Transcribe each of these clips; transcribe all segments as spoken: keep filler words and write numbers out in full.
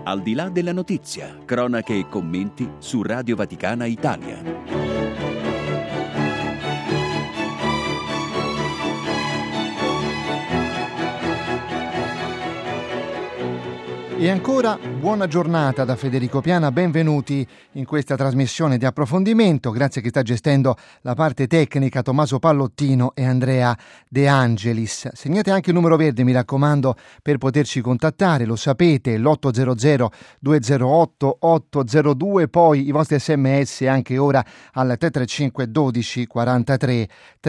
Al di là della notizia, cronache e commenti su Radio Vaticana Italia. E ancora buona giornata da Federico Piana, benvenuti in questa trasmissione di approfondimento, grazie a chi sta gestendo la parte tecnica, Tommaso Pallottino e Andrea De Angelis. Segnate anche il numero verde, mi raccomando, per poterci contattare, lo sapete, l'otto zero zero due zero otto otto zero due, poi i vostri sms anche ora al tre tre cinque dodici quarantatré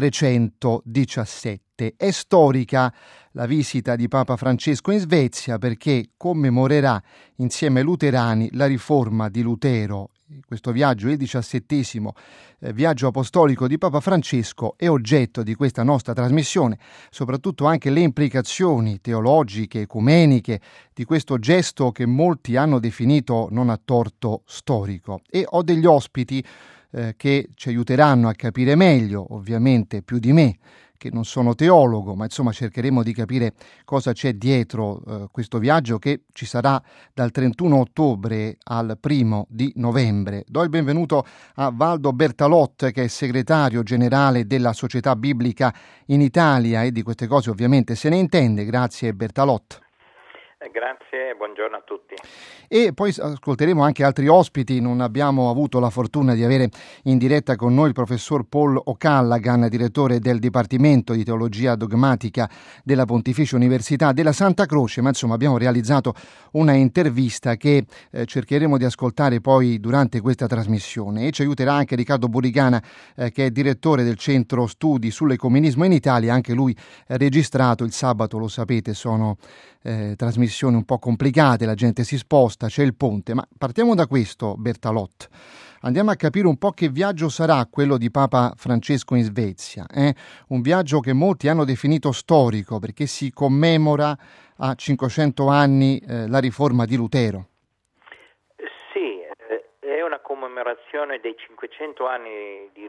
trecentodiciassette. È storica la visita di Papa Francesco in Svezia perché commemorerà insieme ai luterani la riforma di Lutero. Questo viaggio è il diciassettesimo eh, viaggio apostolico di Papa Francesco, è oggetto di questa nostra trasmissione, soprattutto anche le implicazioni teologiche, ecumeniche di questo gesto che molti hanno definito non a torto storico. E ho degli ospiti eh, che ci aiuteranno a capire meglio, ovviamente più di me, che non sono teologo, ma insomma cercheremo di capire cosa c'è dietro eh, questo viaggio che ci sarà dal trentuno ottobre al primo di novembre. Do il benvenuto a Valdo Bertalot, che è segretario generale della Società Biblica in Italia e di queste cose ovviamente se ne intende. Grazie Bertalot. Grazie, buongiorno a tutti. E poi ascolteremo anche altri ospiti. Non abbiamo avuto la fortuna di avere in diretta con noi il professor Paul O'Callaghan, direttore del Dipartimento di Teologia Dogmatica della Pontificia Università della Santa Croce, ma insomma abbiamo realizzato una intervista che eh, cercheremo di ascoltare poi durante questa trasmissione, e ci aiuterà anche Riccardo Burigana, eh, che è direttore del Centro Studi sull'Ecumenismo in Italia, anche lui eh, registrato il sabato, lo sapete, sono eh, trasmissioni un po' complicate, la gente si sposta, c'è il ponte, ma partiamo da questo, Bertalot. Andiamo a capire un po' che viaggio sarà quello di Papa Francesco in Svezia. Eh? Un viaggio che molti hanno definito storico perché si commemora a cinquecento anni eh, la riforma di Lutero. Sì, è una commemorazione dei cinquecento anni di,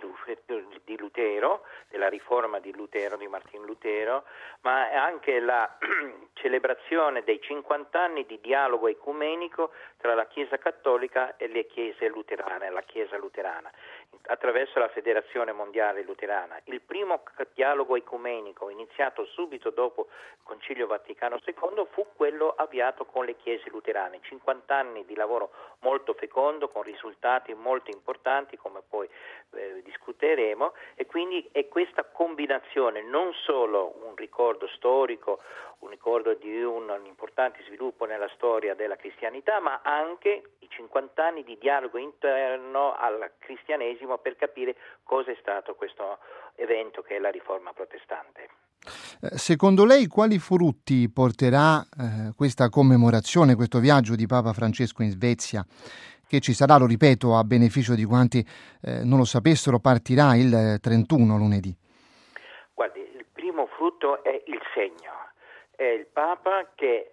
di Lutero, della riforma di Lutero, di Martin Lutero, ma è anche la celebrazione dei cinquanta anni di dialogo ecumenico tra la Chiesa Cattolica e le Chiese luterane, la Chiesa luterana, attraverso la Federazione Mondiale Luterana. Il primo dialogo ecumenico, iniziato subito dopo il Concilio Vaticano secondo, fu quello avviato con le Chiese luterane. cinquanta anni di lavoro molto fecondo, con risultati molto importanti, come poi eh, discuteremo, e quindi è questa combinazione, non solo un ricordo storico, un ricordo di un, un importante sviluppo nella storia della cristianità, ma anche i cinquanta anni di dialogo interno al cristianesimo per capire cosa è stato questo evento che è la riforma protestante. Secondo lei quali frutti porterà eh, questa commemorazione, questo viaggio di Papa Francesco in Svezia, che ci sarà, lo ripeto, a beneficio di quanti eh, non lo sapessero, partirà il trentuno, lunedì? Guardi, il primo frutto è il segno. È il Papa che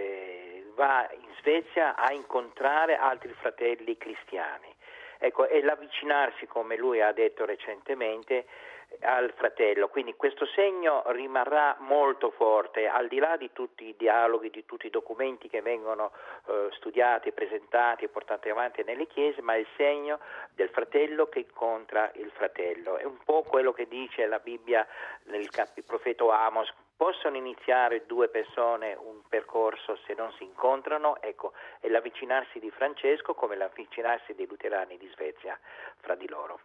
eh, va in Svezia a incontrare altri fratelli cristiani. Ecco, e l'avvicinarsi, come lui ha detto recentemente, al fratello. Quindi questo segno rimarrà molto forte, al di là di tutti i dialoghi, di tutti i documenti che vengono eh, studiati, presentati e portati avanti nelle chiese, ma il segno del fratello che incontra il fratello. È un po' quello che dice la Bibbia nel cap- profeta Amos: possono iniziare due persone un percorso se non si incontrano? Ecco, è l'avvicinarsi di Francesco come l'avvicinarsi dei luterani di Svezia fra di loro.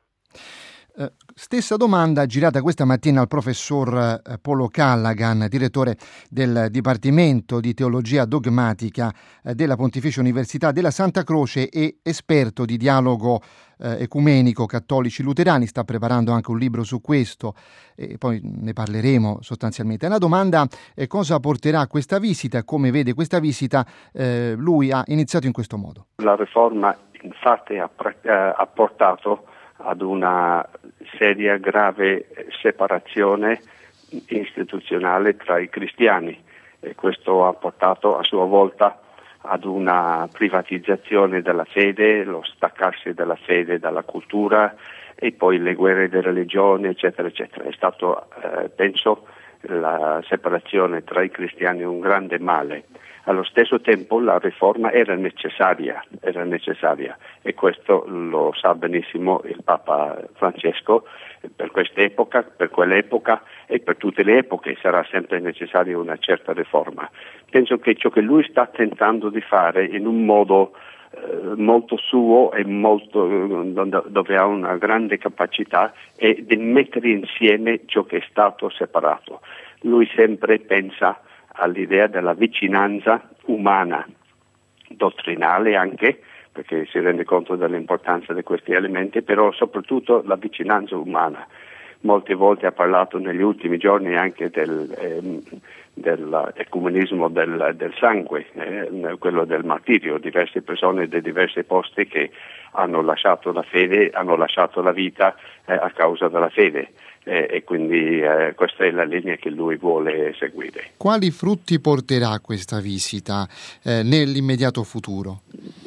Uh, stessa domanda girata questa mattina al professor uh, Paul O'Callaghan, direttore del Dipartimento di Teologia Dogmatica uh, della Pontificia Università della Santa Croce e esperto di dialogo uh, ecumenico cattolici luterani. Sta preparando anche un libro su questo e poi ne parleremo sostanzialmente. La domanda è cosa porterà questa visita, come vede questa visita. Uh, lui ha iniziato in questo modo. La riforma infatti ha, ha portato ad una seria, grave separazione istituzionale tra i cristiani, e questo ha portato a sua volta ad una privatizzazione della fede, lo staccarsi della fede dalla cultura e poi le guerre di religione, eccetera, eccetera. È stato, eh, penso, la separazione tra i cristiani è un grande male. Allo stesso tempo la riforma era necessaria, era necessaria e questo lo sa benissimo il Papa Francesco. Per quest'epoca, per quell'epoca e per tutte le epoche sarà sempre necessaria una certa riforma. Penso che ciò che lui sta tentando di fare in un modo eh, molto suo e molto, dove ha una grande capacità è di mettere insieme ciò che è stato separato. Lui sempre pensa all'idea della vicinanza umana, dottrinale anche, perché si rende conto dell'importanza di questi elementi, però soprattutto la vicinanza umana. Molte volte ha parlato negli ultimi giorni anche del, ehm, dell'ecumenismo del, del sangue, eh, quello del martirio, diverse persone di diversi posti che hanno lasciato la fede, hanno lasciato la vita eh, a causa della fede. Eh, e quindi eh, questa è la linea che lui vuole seguire. Quali frutti porterà questa visita eh, nell'immediato futuro?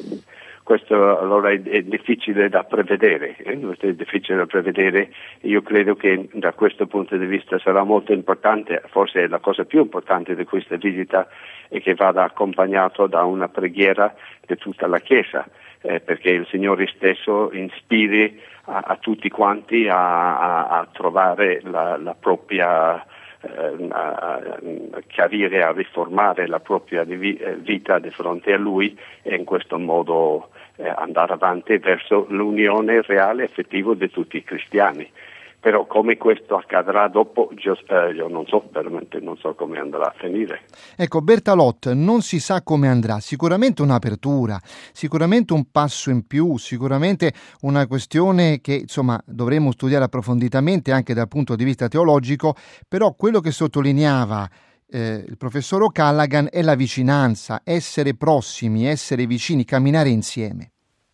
Questo allora è, è difficile da prevedere, eh? è difficile da prevedere. Io credo che da questo punto di vista sarà molto importante, forse la cosa più importante di questa visita è che vada accompagnato da una preghiera di tutta la Chiesa, eh, perché il Signore stesso ispiri a, a tutti quanti a, a, a trovare la, la propria a chiarire, a riformare la propria vita di fronte a lui e in questo modo eh, andare avanti verso l'unione reale e effettiva di tutti i cristiani. Però come questo accadrà dopo, io, eh, io non so, veramente non so come andrà a finire. Ecco, Bertalotti, non si sa come andrà, sicuramente un'apertura, sicuramente un passo in più, sicuramente una questione che insomma dovremo studiare approfonditamente anche dal punto di vista teologico, però quello che sottolineava eh, il professor O'Callaghan è la vicinanza, essere prossimi, essere vicini, camminare insieme.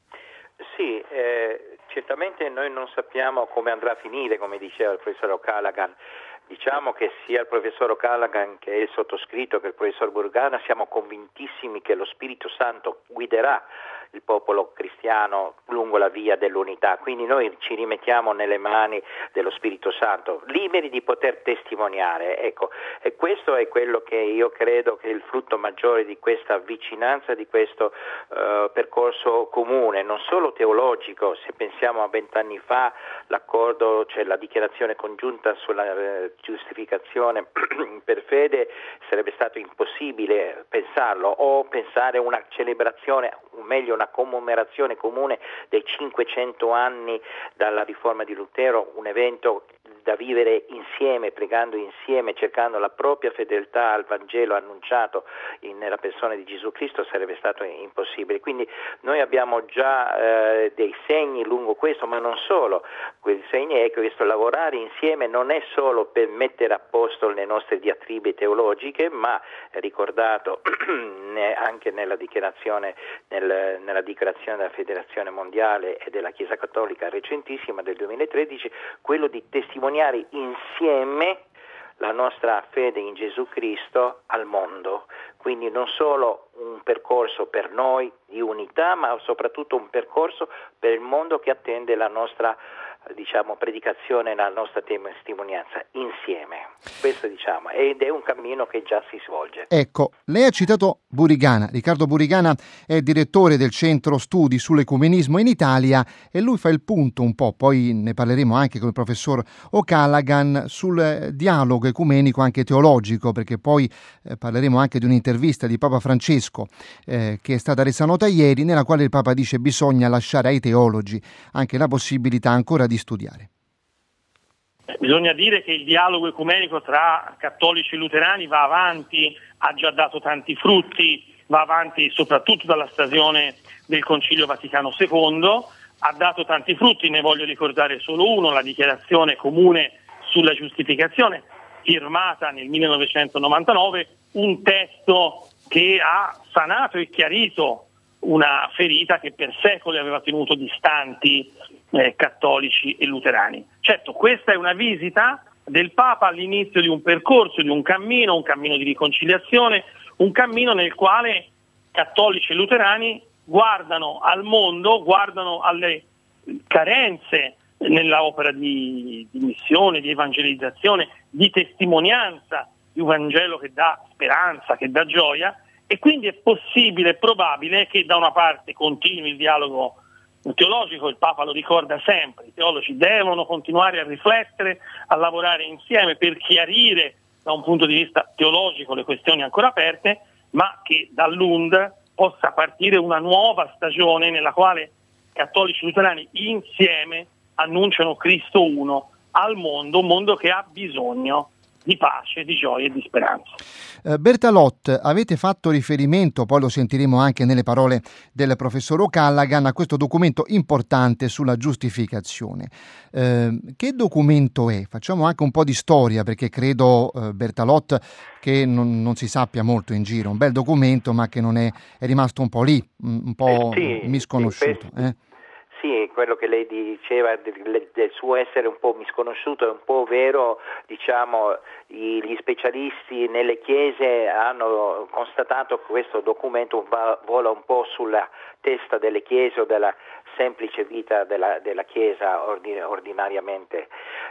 Sì, eh... Certamente noi non sappiamo come andrà a finire, come diceva il professor O'Callaghan. Diciamo che sia il professor O'Callaghan che il sottoscritto che il professor Burgana siamo convintissimi che lo Spirito Santo guiderà il popolo cristiano lungo la via dell'unità, quindi noi ci rimettiamo nelle mani dello Spirito Santo, liberi di poter testimoniare, ecco, e questo è quello che io credo che è il frutto maggiore di questa vicinanza, di questo uh, percorso comune, non solo teologico. Se pensiamo a vent'anni fa l'accordo, cioè la dichiarazione congiunta sulla uh, giustificazione per fede, sarebbe stato impossibile pensarlo, o pensare una celebrazione, o meglio una commemorazione comune dei cinquecento anni dalla riforma di Lutero, un evento da vivere insieme, pregando insieme, cercando la propria fedeltà al Vangelo annunciato in, nella persona di Gesù Cristo, sarebbe stato impossibile. Quindi noi abbiamo già eh, dei segni lungo questo, ma non solo. Quei segni è che questo lavorare insieme non è solo per mettere a posto le nostre diatribe teologiche, ma ricordato anche nella dichiarazione, nel, nella dichiarazione della Federazione Mondiale e della Chiesa Cattolica recentissima del duemilatredici, quello di testimoniare insieme la nostra fede in Gesù Cristo al mondo. Quindi non solo un percorso per noi di unità, ma soprattutto un percorso per il mondo che attende la nostra, diciamo, predicazione, la nostra testimonianza insieme. Questo diciamo, ed è un cammino che già si svolge. Ecco, lei ha citato Burigana. Riccardo Burigana è direttore del Centro Studi sull'Ecumenismo in Italia e lui fa il punto un po', poi ne parleremo anche con il professor O'Callaghan, sul dialogo ecumenico anche teologico, perché poi eh, parleremo anche di un'intervista di Papa Francesco eh, che è stata resa nota ieri, nella quale il Papa dice bisogna lasciare ai teologi anche la possibilità ancora di studiare. Bisogna dire che il dialogo ecumenico tra cattolici e luterani va avanti, ha già dato tanti frutti, va avanti soprattutto dalla stagione del Concilio Vaticano secondo, ha dato tanti frutti, ne voglio ricordare solo uno, la dichiarazione comune sulla giustificazione, firmata nel millenovecentonovantanove, un testo che ha sanato e chiarito una ferita che per secoli aveva tenuto distanti eh, cattolici e luterani. Certo, questa è una visita del Papa all'inizio di un percorso, di un cammino, un cammino di riconciliazione, un cammino nel quale cattolici e luterani guardano al mondo, guardano alle carenze nella opera di, di missione, di evangelizzazione, di testimonianza di un Vangelo che dà speranza, che dà gioia, e quindi è possibile, è probabile che da una parte continui il dialogo teologico. Il Papa lo ricorda sempre, i teologi devono continuare a riflettere, a lavorare insieme per chiarire da un punto di vista teologico le questioni ancora aperte, ma che dall'U N D possa partire una nuova stagione nella quale cattolici luterani insieme annunciano Cristo uno al mondo, un mondo che ha bisogno di pace, di gioia e di speranza. Eh, Bertalotti, avete fatto riferimento, poi lo sentiremo anche nelle parole del professor O'Callaghan, a questo documento importante sulla giustificazione. Eh, che documento è? Facciamo anche un po' di storia, perché credo, eh, Bertalotti, che non, non si sappia molto in giro. Un bel documento, ma che non è, è rimasto un po' lì, un po' eh sì, misconosciuto. Sì, eh? Sì, quello che lei diceva del, del suo essere un po' misconosciuto è un po' vero. Diciamo, gli specialisti nelle chiese hanno constatato che questo documento vola un po' sulla testa delle chiese o della semplice vita della, della Chiesa ordinariamente.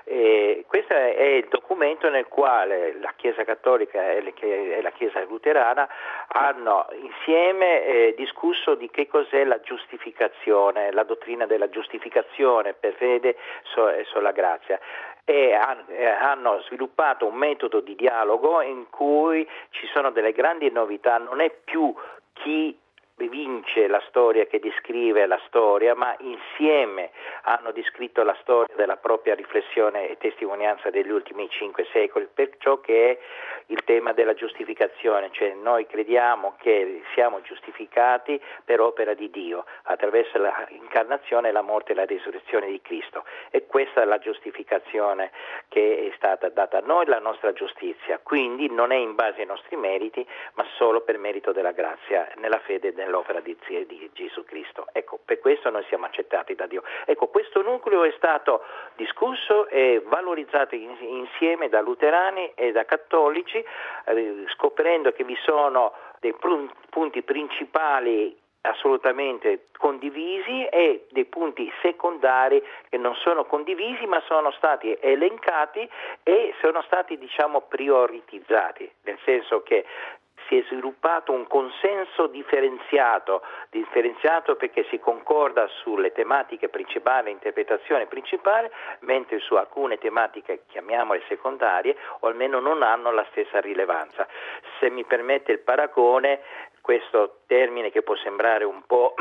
E questo è il documento nel quale la Chiesa Cattolica e la Chiesa Luterana hanno insieme eh, discusso di che cos'è la giustificazione, la dottrina della giustificazione per fede e sola grazia. E hanno sviluppato un metodo di dialogo in cui ci sono delle grandi novità. Non è più chi vince la storia che descrive la storia, ma insieme hanno descritto la storia della propria riflessione e testimonianza degli ultimi cinque secoli, per ciò che è il tema della giustificazione. Cioè, noi crediamo che siamo giustificati per opera di Dio attraverso l'incarnazione, la morte e la risurrezione di Cristo, e questa è la giustificazione che è stata data a noi, la nostra giustizia. Quindi non è in base ai nostri meriti, ma solo per merito della grazia, nella fede del l'opera di, di Gesù Cristo. Ecco, per questo noi siamo accettati da Dio. Ecco, questo nucleo è stato discusso e valorizzato in, insieme da luterani e da cattolici, eh, scoprendo che vi sono dei pr- punti principali assolutamente condivisi e dei punti secondari che non sono condivisi, ma sono stati elencati e sono stati, diciamo, prioritizzati, nel senso che si è sviluppato un consenso differenziato, differenziato perché si concorda sulle tematiche principali, interpretazione principale, mentre su alcune tematiche, chiamiamole secondarie, o almeno non hanno la stessa rilevanza. Se mi permette il paragone, questo termine che può sembrare un po'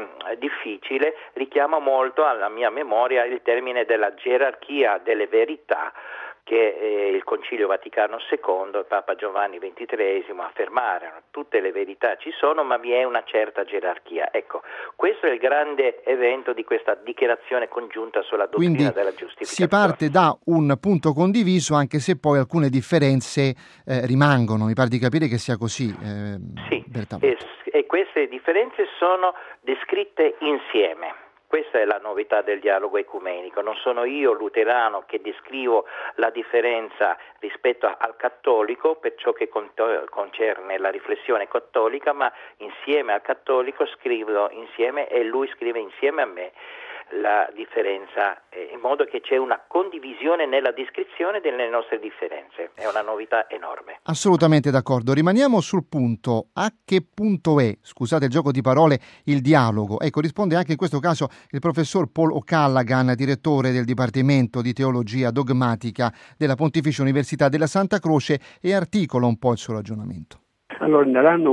difficile richiama molto alla mia memoria il termine della gerarchia delle verità che eh, il Concilio Vaticano secondo e Papa Giovanni ventitreesimo affermarono. Tutte le verità ci sono, ma vi è una certa gerarchia. Ecco, questo è il grande evento di questa dichiarazione congiunta sulla dottrina Quindi della giustificazione. Si parte da un punto condiviso, anche se poi alcune differenze eh, rimangono. Mi pare di capire che sia così. Eh, sì, e, e queste differenze sono descritte insieme. Questa è la novità del dialogo ecumenico. Non sono io, luterano, che descrivo la differenza rispetto al cattolico per ciò che concerne la riflessione cattolica, ma insieme al cattolico scrivo insieme e lui scrive insieme a me la differenza, in modo che c'è una condivisione nella descrizione delle nostre differenze. È una novità enorme. Assolutamente d'accordo. Rimaniamo sul punto. A che punto è, scusate il gioco di parole, il dialogo? Ecco, risponde anche in questo caso il professor Paul O'Callaghan, direttore del Dipartimento di Teologia Dogmatica della Pontificia Università della Santa Croce, e articola un po' il suo ragionamento. Allora, nell'anno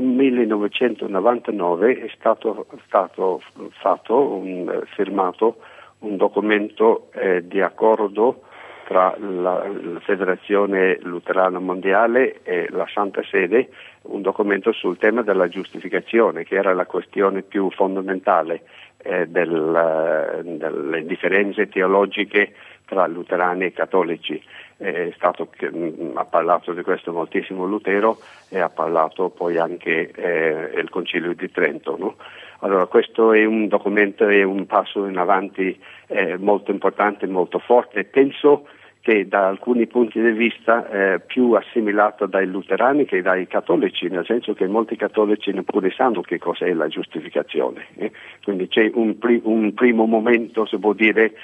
millenovecentonovantanove è stato, stato fatto, un, firmato un documento eh, di accordo tra la, la Federazione Luterana Mondiale e la Santa Sede, un documento sul tema della giustificazione, che era la questione più fondamentale eh, del, delle differenze teologiche tra luterani e cattolici. È stato, ha parlato di questo moltissimo Lutero e ha parlato poi anche eh, il Concilio di Trento, no? Allora, questo è un documento, è un passo in avanti eh, molto importante, molto forte. Penso che da alcuni punti di vista eh, più assimilato dai luterani che dai cattolici, nel senso che molti cattolici neppure sanno che cos'è la giustificazione. Eh? Quindi c'è un, pri- un primo momento, si può dire,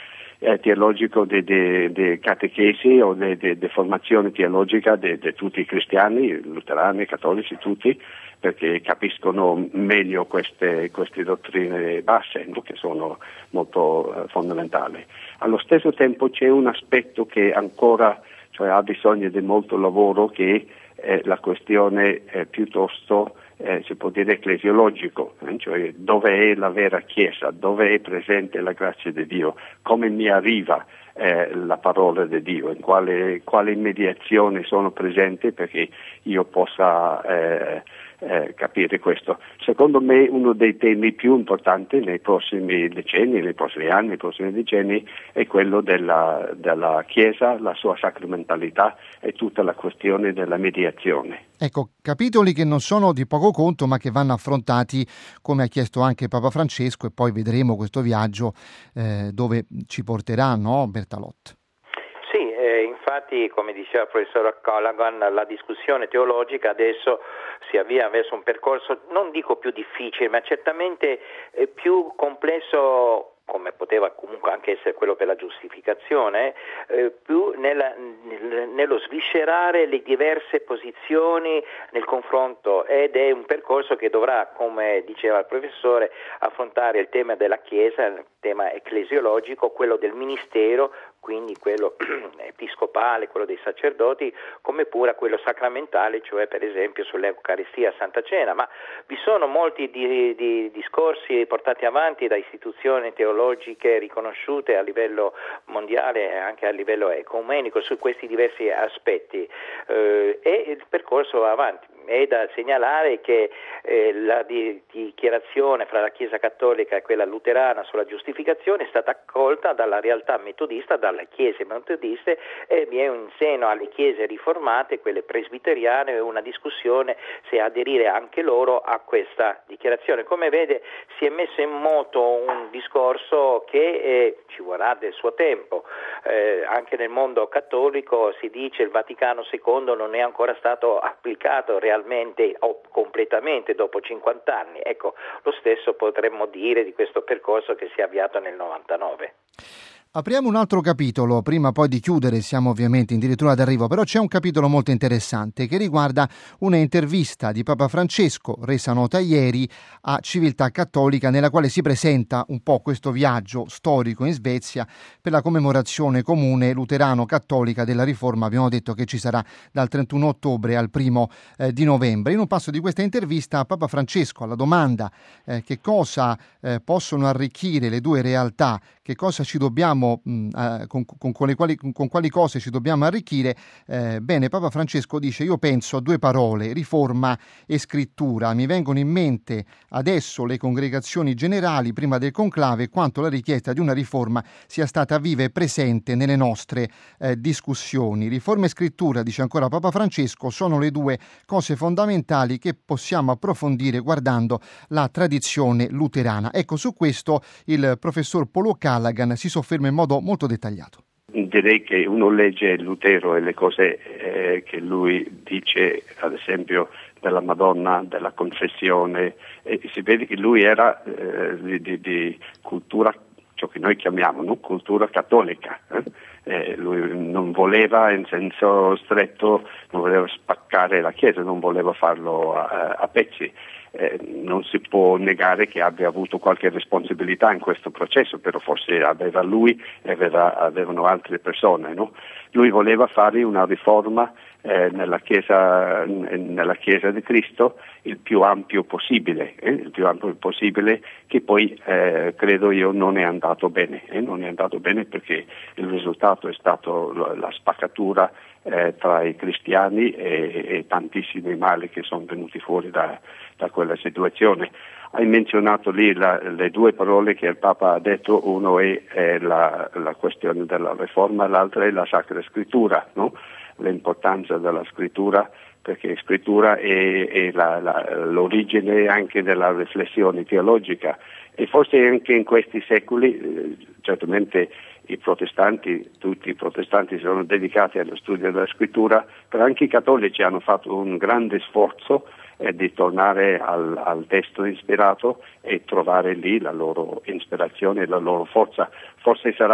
eh, teologico di, di, di catechesi o di, di, di formazione teologica di, di tutti i cristiani, luterani, cattolici, tutti, perché capiscono meglio queste, queste dottrine basse, no? Che sono molto eh, fondamentali. Allo stesso tempo c'è un aspetto che ancora, cioè, ha bisogno di molto lavoro, che è la questione eh, piuttosto Eh, si può dire ecclesiologico, eh? Cioè dove è la vera Chiesa, dove è presente la grazia di Dio, come mi arriva eh, la parola di Dio, in quale, quale mediazione sono presenti perché io possa eh, eh, capire questo. Secondo me uno dei temi più importanti nei prossimi decenni, nei prossimi anni, nei prossimi decenni è quello della, della Chiesa, la sua sacramentalità e tutta la questione della mediazione. Ecco, capitoli che non sono di poco conto ma che vanno affrontati, come ha chiesto anche Papa Francesco, e poi vedremo questo viaggio eh, dove ci porterà, no, Bertalotti? Sì, eh, infatti, come diceva il professor Callaghan, la discussione teologica adesso si avvia verso un percorso, non dico più difficile, ma certamente eh, più complesso, come poteva comunque anche essere quello per la giustificazione, eh, più nella, nel, nello sviscerare le diverse posizioni nel confronto, ed è un percorso che dovrà, come diceva il professore, affrontare il tema della Chiesa, il tema ecclesiologico, quello del ministero, quindi quello episcopale, quello dei sacerdoti, come pure quello sacramentale, cioè per esempio sull'Eucaristia, Santa Cena. Ma vi sono molti di, di discorsi portati avanti da istituzioni teologiche riconosciute a livello mondiale e anche a livello ecumenico su questi diversi aspetti, eh, e il percorso va avanti. È da segnalare che eh, la di, dichiarazione fra la Chiesa cattolica e quella luterana sulla giustificazione è stata accolta dalla realtà metodista, dalle chiese metodiste, e vi è in seno alle chiese riformate, quelle presbiteriane, una discussione se aderire anche loro a questa dichiarazione. Come vede, si è messo in moto un discorso che eh, ci vorrà del suo tempo. Eh, anche nel mondo cattolico si dice il Vaticano secondo non è ancora stato applicato realmente o completamente dopo cinquanta anni. Ecco, lo stesso potremmo dire di questo percorso che si è avviato nel novantanove. Apriamo un altro capitolo, prima poi di chiudere, siamo ovviamente addirittura d'arrivo, però c'è un capitolo molto interessante che riguarda una intervista di Papa Francesco, resa nota ieri, a Civiltà Cattolica, nella quale si presenta un po' questo viaggio storico in Svezia per la commemorazione comune luterano-cattolica della Riforma. Abbiamo detto che ci sarà dal trentuno ottobre al primo eh, di novembre. In un passo di questa intervista Papa Francesco, alla domanda eh, che cosa eh, possono arricchire le due realtà, che cosa ci dobbiamo Mh, eh, con, con, con, le quali, con, con quali cose ci dobbiamo arricchire, eh, bene, Papa Francesco dice: io penso a due parole, riforma e scrittura. Mi vengono in mente adesso le congregazioni generali prima del conclave, quanto la richiesta di una riforma sia stata viva e presente nelle nostre eh, discussioni. Riforma e scrittura, dice ancora Papa Francesco, sono le due cose fondamentali che possiamo approfondire guardando la tradizione luterana. Ecco, su questo il professor Paul Callaghan si sofferma in modo molto dettagliato. Direi che uno legge Lutero e le cose eh, che lui dice, ad esempio della Madonna, della confessione, e si vede che lui era eh, di, di, di cultura, ciò che noi chiamiamo, no? Cultura cattolica. Eh? Eh, lui non voleva, in senso stretto, non voleva spaccare la Chiesa, non voleva farlo a, a pezzi. Eh, non si può negare che abbia avuto qualche responsabilità in questo processo, però forse aveva lui e aveva, avevano altre persone, no? Lui voleva fare una riforma eh, nella Chiesa, nella Chiesa di Cristo il più ampio possibile, eh? il più ampio possibile, che poi eh, credo io non è andato bene, eh? non è andato bene perché il risultato è stato la spaccatura eh, tra i cristiani e, e tantissimi mali che sono venuti fuori da, da quella situazione. Hai menzionato lì la, le due parole che il Papa ha detto, uno è, è la, la questione della riforma, l'altra è la Sacra Scrittura, no? L'importanza della scrittura, perché scrittura è, è la, la, l'origine anche della riflessione teologica, e forse anche in questi secoli, eh, certamente i protestanti, tutti i protestanti sono dedicati allo studio della scrittura, però anche i cattolici hanno fatto un grande sforzo eh, di tornare al, al testo ispirato e trovare lì la loro ispirazione e la loro forza. Forse sarà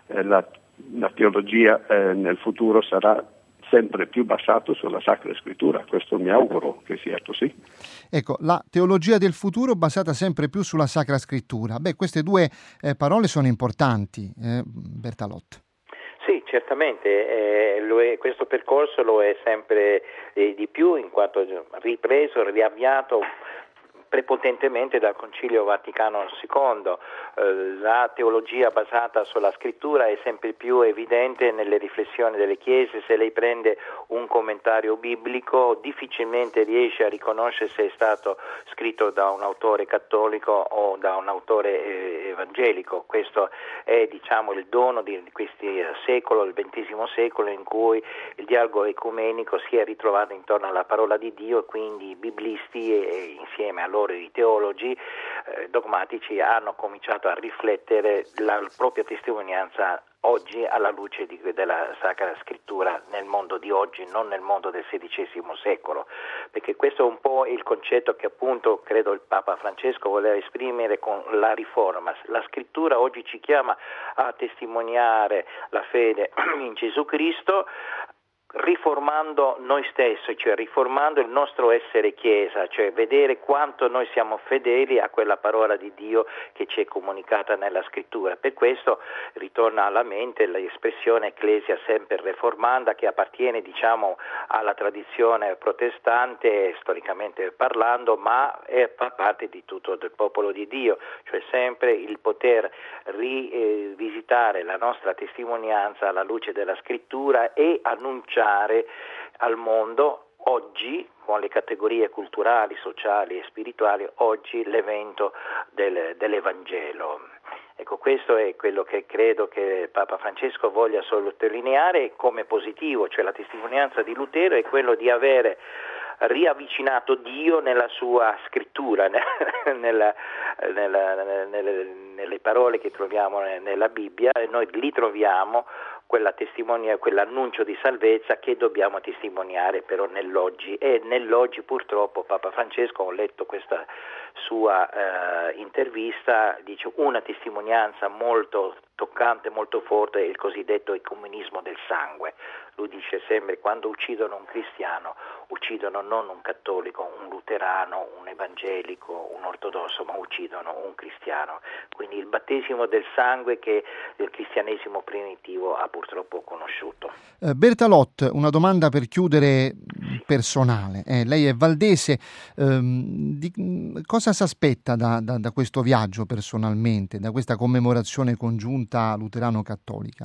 eh, la, la teologia eh, nel futuro sarà sempre più basato sulla Sacra Scrittura. Questo mi auguro che sia così. Ecco, la teologia del futuro basata sempre più sulla Sacra Scrittura. Beh, queste due eh, parole sono importanti, eh, Bertalotti. Sì, certamente, eh, lo è, questo percorso lo è sempre eh, di più, in quanto ripreso, riavviato prepotentemente dal Concilio Vaticano secondo. Eh, la teologia basata sulla scrittura è sempre più evidente nelle riflessioni delle chiese. Se lei prende un commentario biblico difficilmente riesce a riconoscere se è stato scritto da un autore cattolico o da un autore eh, evangelico. Questo è, diciamo, il dono di, di questo secolo, il ventesimo secolo, in cui il dialogo ecumenico si è ritrovato intorno alla parola di Dio, e quindi i biblisti e, e insieme a loro i teologi eh, dogmatici hanno cominciato a riflettere la propria testimonianza oggi alla luce di, della Sacra Scrittura nel mondo di oggi, non nel mondo del sedicesimo secolo, perché questo è un po' il concetto che appunto credo il Papa Francesco voleva esprimere con la riforma. La Scrittura oggi ci chiama a testimoniare la fede in Gesù Cristo, riformando noi stessi, cioè riformando il nostro essere Chiesa, cioè vedere quanto noi siamo fedeli a quella parola di Dio che ci è comunicata nella Scrittura. Per questo ritorna alla mente l'espressione Ecclesia semper reformanda, che appartiene, diciamo, alla tradizione protestante storicamente parlando, ma è, fa parte di tutto del popolo di Dio, cioè sempre il poter rivisitare la nostra testimonianza alla luce della Scrittura e annunciare al mondo oggi, con le categorie culturali, sociali e spirituali, oggi l'evento del, dell'Evangelo. Ecco, questo è quello che credo che Papa Francesco voglia sottolineare come positivo, cioè la testimonianza di Lutero è quello di avere riavvicinato Dio nella sua scrittura, nella, nella, nelle, nelle parole che troviamo nella Bibbia, e noi li troviamo quella testimonia, quell'annuncio di salvezza che dobbiamo testimoniare però nell'oggi. E nell'oggi purtroppo Papa Francesco, ho letto questa sua eh, intervista, dice una testimonianza molto toccante, molto forte, è il cosiddetto ecumenismo del sangue. Lui dice sempre: quando uccidono un cristiano uccidono non un cattolico, un luterano, un evangelico, un ortodosso, ma uccidono un cristiano. Quindi il battesimo del sangue che il cristianesimo primitivo ha purtroppo conosciuto. Eh, Bertalotti, una domanda per chiudere personale. Eh, lei è valdese, ehm, di, cosa si aspetta da, da, da questo viaggio personalmente, da questa commemorazione congiunta luterano-cattolica?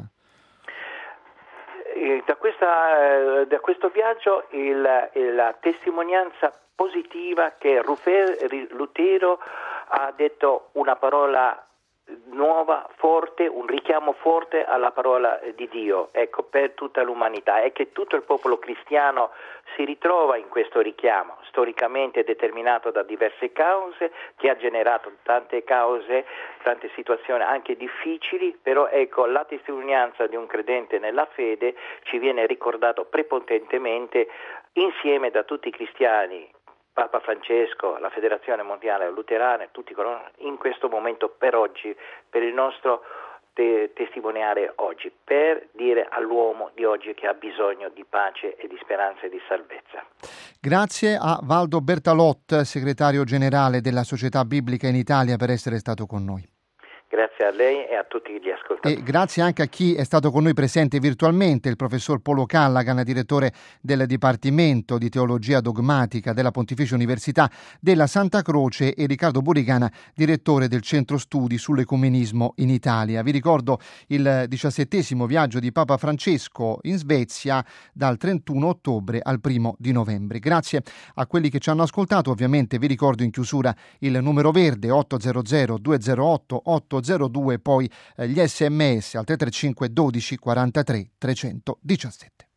Da, questa, da questo viaggio il, la testimonianza positiva che Lutero ha detto una parola nuova, forte, un richiamo forte alla parola di Dio, ecco, per tutta l'umanità, e che tutto il popolo cristiano si ritrova in questo richiamo, storicamente determinato da diverse cause, che ha generato tante cause, tante situazioni anche difficili, però ecco, la testimonianza di un credente nella fede ci viene ricordato prepotentemente insieme da tutti i cristiani, Papa Francesco, la Federazione Mondiale Luterana, tutti in questo momento, per oggi, per il nostro te- testimoniare oggi, per dire all'uomo di oggi che ha bisogno di pace e di speranza e di salvezza. Grazie a Valdo Bertalotti, segretario generale della Società Biblica in Italia, per essere stato con noi. Grazie a lei e a tutti gli ascoltatori. E grazie anche a chi è stato con noi presente virtualmente, il professor Polo Callaghan, direttore del Dipartimento di Teologia Dogmatica della Pontificia Università della Santa Croce, e Riccardo Burigana, direttore del Centro Studi sull'Ecumenismo in Italia. Vi ricordo il diciassettesimo viaggio di Papa Francesco in Svezia dal trentuno ottobre al primo di novembre. Grazie a quelli che ci hanno ascoltato. Ovviamente vi ricordo in chiusura il numero verde otto zero zero due zero otto otto zero due, poi eh, gli sms al tre tre cinque dodici quarantatré trecentodiciassette.